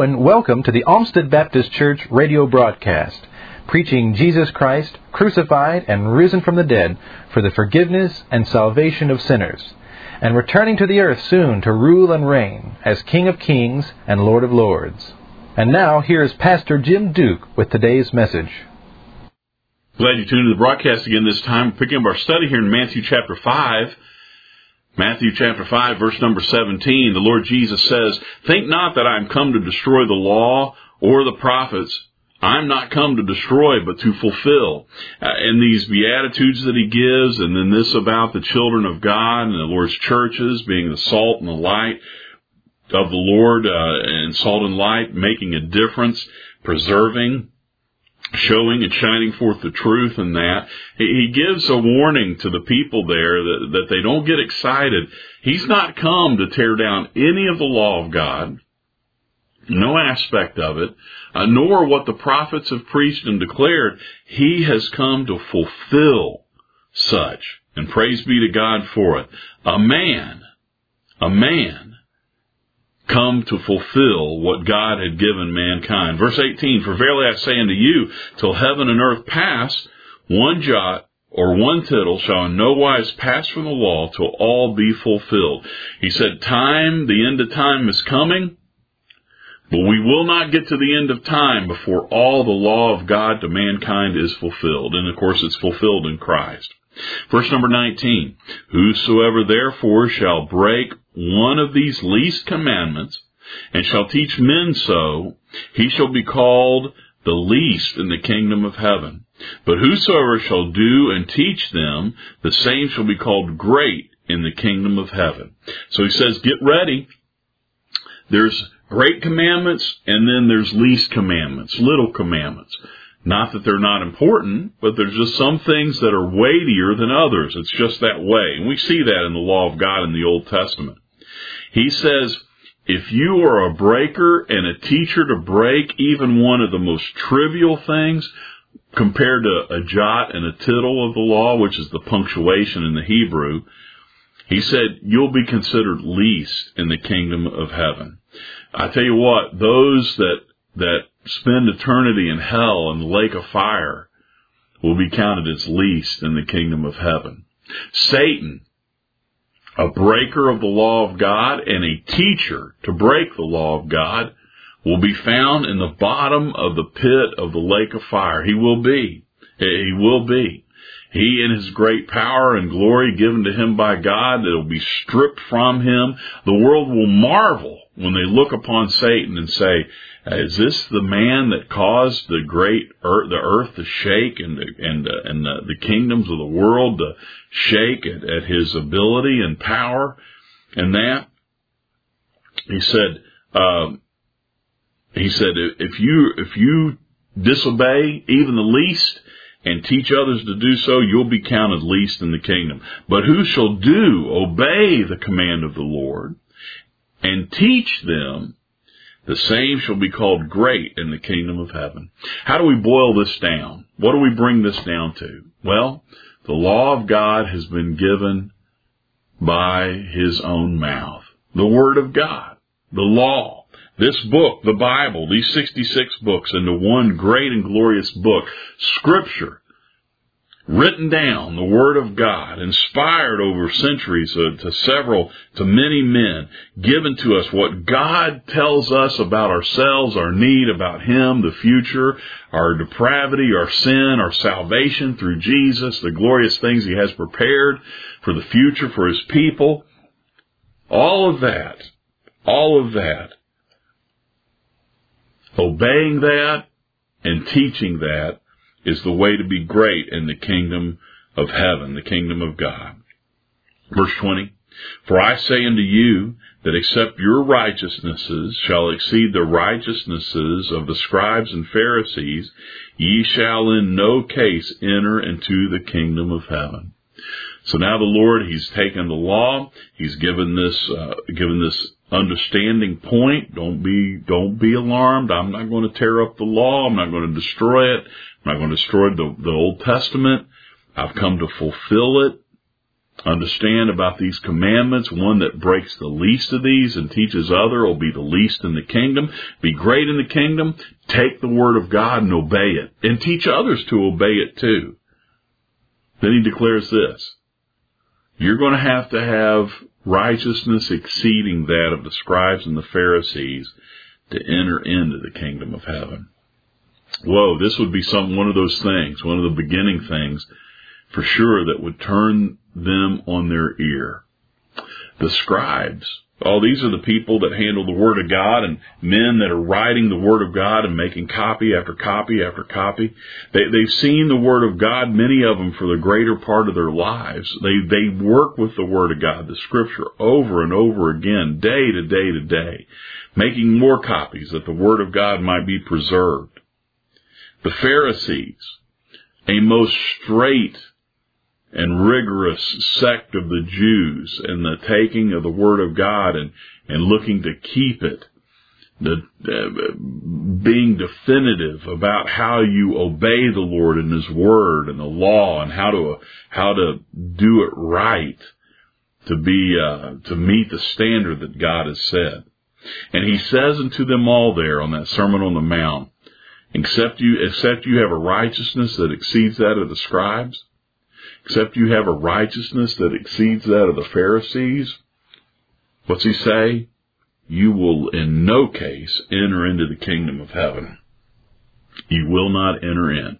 and welcome to the Olmsted Baptist Church radio broadcast, preaching Jesus Christ, crucified and risen from the dead for the forgiveness and salvation of sinners, and returning to the earth soon to rule and reign as King of Kings and Lord of Lords. And now, here's Pastor Jim Duke with today's message. Glad you tuned to the broadcast again this time. We're picking up our study here in Matthew chapter 5. Matthew chapter 5, verse number 17, the Lord Jesus says, "Think not that I am come to destroy the law or the prophets. I am not come to destroy, but to fulfill." And these Beatitudes that he gives, and then this about the children of God and the Lord's churches being the salt and the light of the Lord, and salt and light making a difference, preserving, showing and shining forth the truth in that. He gives a warning to the people there that they don't get excited. He's not come to tear down any of the law of God, no aspect of it, nor what the prophets have preached and declared. He has come to fulfill such, and praise be to God for it. A man come to fulfill what God had given mankind. Verse 18, "For verily I say unto you, till heaven and earth pass, one jot or one tittle shall in no wise pass from the law till all be fulfilled." He said, the end of time is coming, but we will not get to the end of time before all the law of God to mankind is fulfilled. And of course it's fulfilled in Christ. Verse number 19, "Whosoever therefore shall break one of these least commandments, and shall teach men so, he shall be called the least in the kingdom of heaven. But whosoever shall do and teach them, the same shall be called great in the kingdom of heaven." So he says, get ready. There's great commandments, and then there's least commandments, little commandments. Not that they're not important, but there's just some things that are weightier than others. It's just that way. And we see that in the law of God in the Old Testament. He says, if you are a breaker and a teacher to break even one of the most trivial things compared to a jot and a tittle of the law, which is the punctuation in the Hebrew, he said, you'll be considered least in the kingdom of heaven. I tell you what, those that spend eternity in hell and the lake of fire will be counted as least in the kingdom of heaven. Satan, a breaker of the law of God and a teacher to break the law of God, will be found in the bottom of the pit of the lake of fire. He will be. He will be. He, in his great power and glory given to him by God, that will be stripped from him. The world will marvel when they look upon Satan and say, is this the man that caused the earth to shake and the kingdoms of the world to shake at his ability and power? And that, he said, if you disobey even the least and teach others to do so, you'll be counted least in the kingdom. But who shall obey the command of the Lord and teach them, the same shall be called great in the kingdom of heaven. How do we boil this down? What do we bring this down to? Well, the law of God has been given by his own mouth. The Word of God, the law, this book, the Bible, these 66 books into one great and glorious book, Scripture, written down, the Word of God, inspired over centuries to many men, given to us what God tells us about ourselves, our need, about Him, the future, our depravity, our sin, our salvation through Jesus, the glorious things He has prepared for the future, for His people. All of that, obeying that and teaching that is the way to be great in the kingdom of heaven, the kingdom of God. Verse 20, "For I say unto you, that except your righteousnesses shall exceed the righteousnesses of the scribes and Pharisees, ye shall in no case enter into the kingdom of heaven." So now the Lord, He's taken the law, He's given this understanding point. Don't be alarmed. I'm not going to tear up the law. I'm not going to destroy it. I'm not going to destroy the Old Testament. I've come to fulfill it. Understand about these commandments. One that breaks the least of these and teaches other will be the least in the kingdom. Be great in the kingdom. Take the word of God and obey it. And teach others to obey it too. Then he declares this. You're going to have righteousness exceeding that of the scribes and the Pharisees to enter into the kingdom of heaven. Whoa, this would be one of those things, one of the beginning things for sure that would turn them on their ear. The scribes, these are the people that handle the Word of God and men that are writing the Word of God and making copy after copy after copy. They've seen the Word of God, many of them, for the greater part of their lives. They work with the Word of God, the Scripture, over and over again, day to day to day, making more copies that the Word of God might be preserved. The Pharisees, a most straight and rigorous sect of the Jews in the taking of the Word of God and looking to keep it, being definitive about how you obey the Lord and His Word and the law and how to do it right to meet the standard that God has said. And He says unto them all there on that Sermon on the Mount, except you have a righteousness that exceeds that of the scribes, except you have a righteousness that exceeds that of the Pharisees, what's He say? You will in no case enter into the kingdom of heaven. You will not enter in.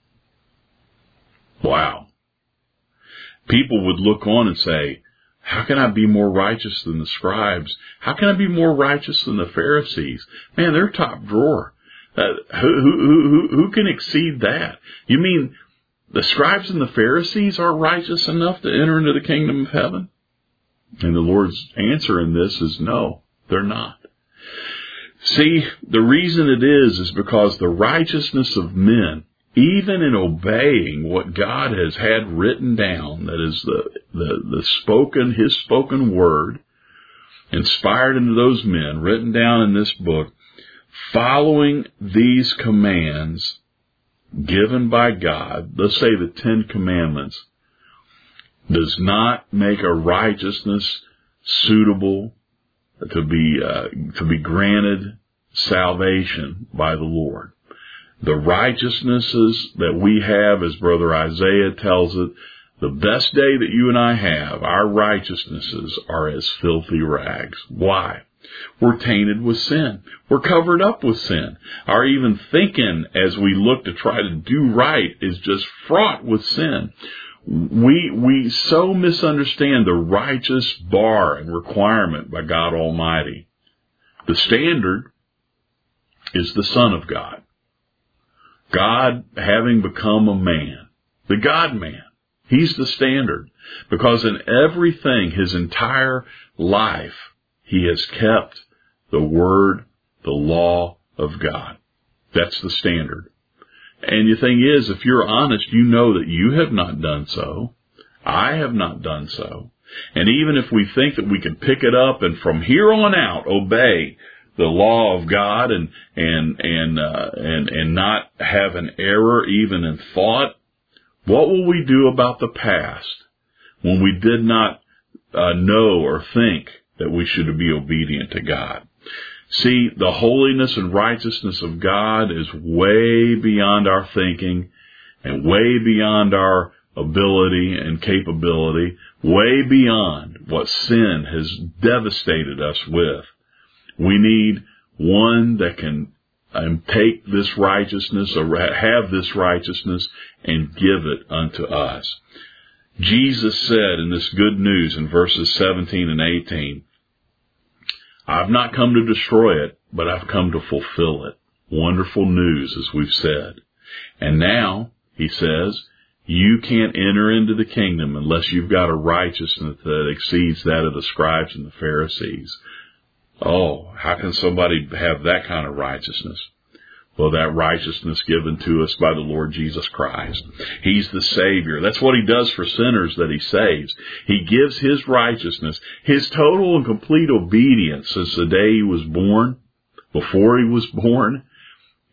Wow. People would look on and say, how can I be more righteous than the scribes? How can I be more righteous than the Pharisees? Man, they're top drawer. Who can exceed that? You mean the scribes and the Pharisees are righteous enough to enter into the kingdom of heaven? And the Lord's answer in this is no, they're not. See, the reason it is because the righteousness of men, even in obeying what God has had written down, that is His spoken word, inspired into those men, written down in this book, following these commands given by God, let's say the 10 Commandments, does not make a righteousness suitable to be granted salvation by the Lord. The righteousnesses that we have, as Brother Isaiah tells it, the best day that you and I have, our righteousnesses are as filthy rags. Why? We're tainted with sin. We're covered up with sin. Our even thinking as we look to try to do right is just fraught with sin. We so misunderstand the righteous bar and requirement by God Almighty. The standard is the Son of God. God having become a man, the God-man. He's the standard, because in everything, His entire life, He has kept the Word, the law of God. That's the standard. And the thing is, if you're honest, you know that you have not done so. I have not done so. And even if we think that we can pick it up and from here on out obey the law of God and not have an error even in thought, what will we do about the past when we did not know or think that we should be obedient to God? See, the holiness and righteousness of God is way beyond our thinking and way beyond our ability and capability, way beyond what sin has devastated us with. We need one that can take this righteousness or have this righteousness and give it unto us. Jesus said in this good news in verses 17 and 18, I've not come to destroy it, but I've come to fulfill it. Wonderful news, as we've said. And now, He says, you can't enter into the kingdom unless you've got a righteousness that exceeds that of the scribes and the Pharisees. Oh, how can somebody have that kind of righteousness? Well, that righteousness given to us by the Lord Jesus Christ. He's the Savior. That's what He does for sinners that He saves. He gives His righteousness, His total and complete obedience since the day He was born, before He was born,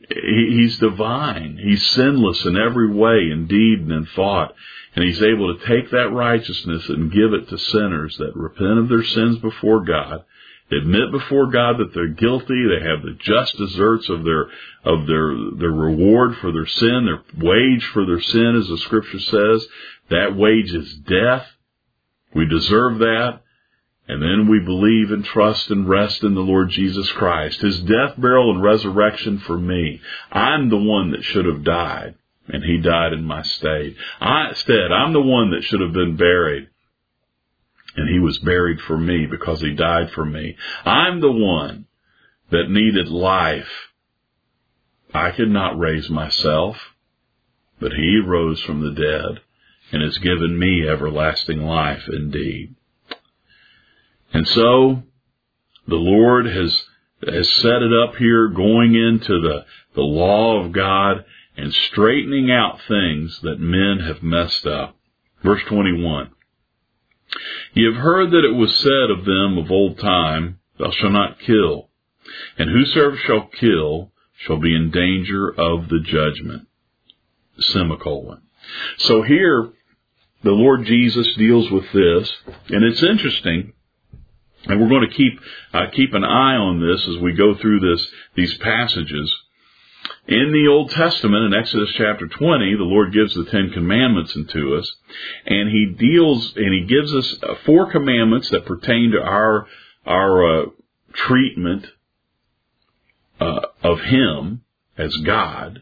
He's divine. He's sinless in every way, in deed and in thought. And He's able to take that righteousness and give it to sinners that repent of their sins before God, admit before God that they're guilty. They have the just deserts of their reward for their sin, their wage for their sin, as the Scripture says. That wage is death. We deserve that. And then we believe and trust and rest in the Lord Jesus Christ, His death, burial, and resurrection for me. I'm the one that should have died, and He died in my stead. I'm the one that should have been buried, and He was buried for me because He died for me. I'm the one that needed life. I could not raise myself, but He rose from the dead and has given me everlasting life indeed. And so the Lord has set it up here, going into the law of God and straightening out things that men have messed up. Verse 21. Ye have heard that it was said of them of old time, Thou shalt not kill, and whosoever shall kill shall be in danger of the judgment. Semicolon. So here, the Lord Jesus deals with this, and it's interesting. And we're going to keep an eye on this as we go through these passages. In the Old Testament, in Exodus chapter 20, the Lord gives the 10 Commandments unto us, and He gives us 4 commandments that pertain to our treatment of Him as God.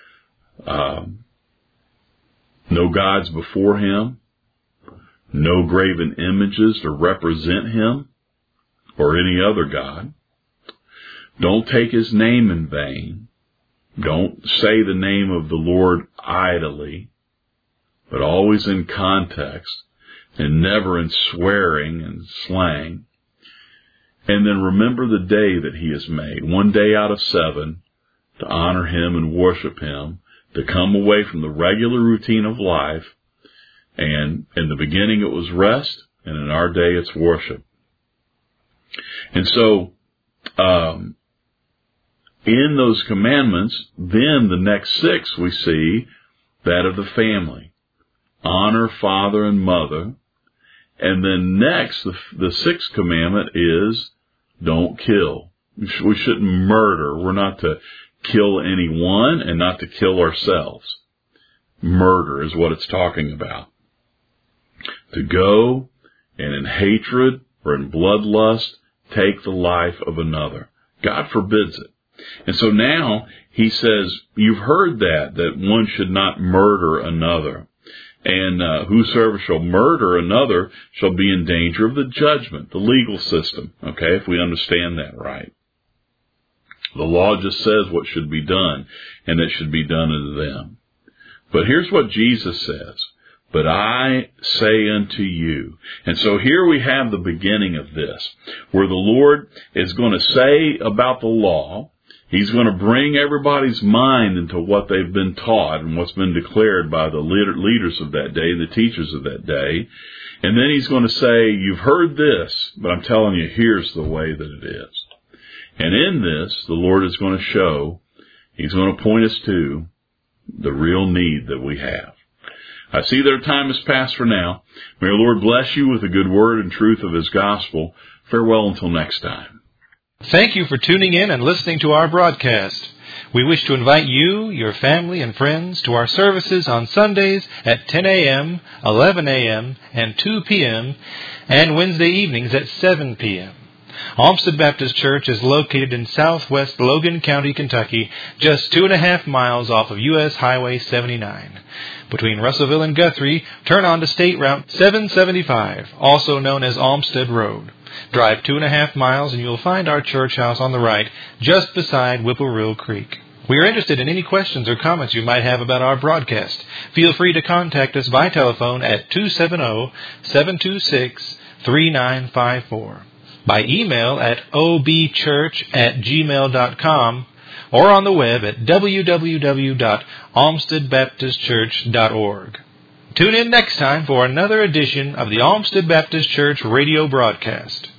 No gods before Him, no graven images to represent Him or any other God. Don't take His name in vain. Don't say the name of the Lord idly, but always in context and never in swearing and slang. And then remember the day that He has made, one day out of 7, to honor Him and worship Him, to come away from the regular routine of life. And in the beginning it was rest, and in our day it's worship. And so, in those commandments, then the next 6 we see that of the family. Honor father and mother. And then next, the 6th commandment is don't kill. We shouldn't murder. We're not to kill anyone and not to kill ourselves. Murder is what it's talking about. To go and in hatred or in bloodlust take the life of another. God forbids it. And so now He says, you've heard that one should not murder another. And whosoever shall murder another shall be in danger of the judgment, the legal system. Okay, if we understand that right. The law just says what should be done, and it should be done unto them. But here's what Jesus says. But I say unto you. And so here we have the beginning of this, where the Lord is going to say about the law. He's going to bring everybody's mind into what they've been taught and what's been declared by the leaders of that day, the teachers of that day. And then He's going to say, you've heard this, but I'm telling you, here's the way that it is. And in this, the Lord is going to show, He's going to point us to the real need that we have. I see that our time has passed for now. May our Lord bless you with the good word and truth of His gospel. Farewell until next time. Thank you for tuning in and listening to our broadcast. We wish to invite you, your family, and friends to our services on Sundays at 10 a.m., 11 a.m., and 2 p.m., and Wednesday evenings at 7 p.m. Olmsted Baptist Church is located in southwest Logan County, Kentucky, just 2.5 miles off of U.S. Highway 79. Between Russellville and Guthrie, turn on to State Route 775, also known as Olmsted Road. Drive 2.5 miles and you'll find our church house on the right, just beside Whippoorwill Creek. We are interested in any questions or comments you might have about our broadcast. Feel free to contact us by telephone at 270-726-3954. By email at obchurch@gmail.com or on the web at www.olmstedbaptistchurch.org. Tune in next time for another edition of the Olmsted Baptist Church radio broadcast.